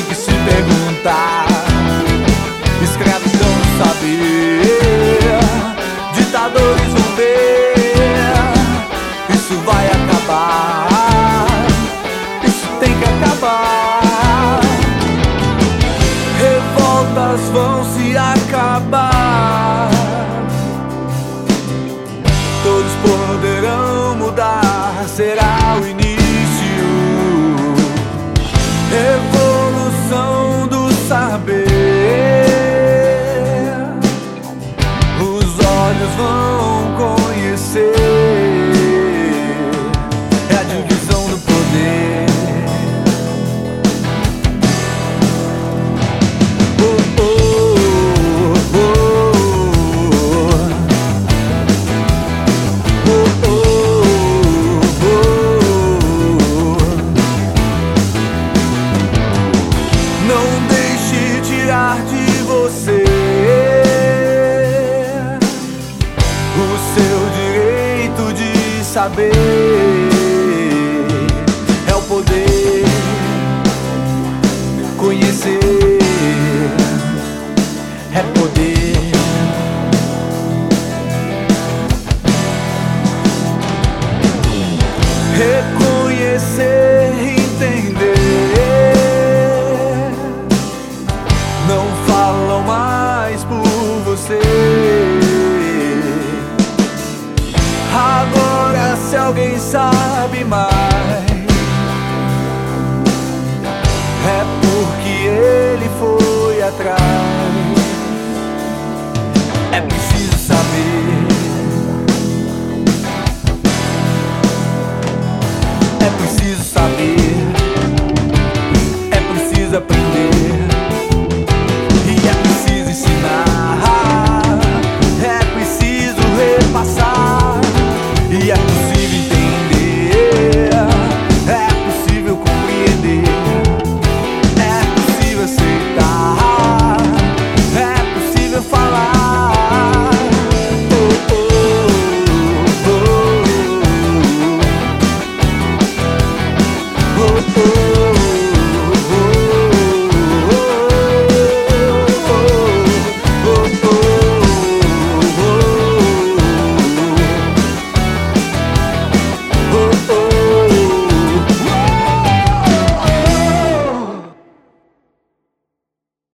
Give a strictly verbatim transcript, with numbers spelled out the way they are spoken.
tem que se perguntar. Escravidão no saber, ditadores vão ver. Isso vai acabar, isso tem que acabar. Revoltas vão se acabar, todos poderão mudar, será o início. Revolução do saber, os olhos vão conhecer, é a divisão do poder. Oh, oh, oh, oh, oh, oh. Não deixe tirar de você o seu direito de saber. É o poder conhecer, é poder. Reconhecer, entender. Não falam mais por você. Agora, se alguém sabe mais, é porque ele foi atrás.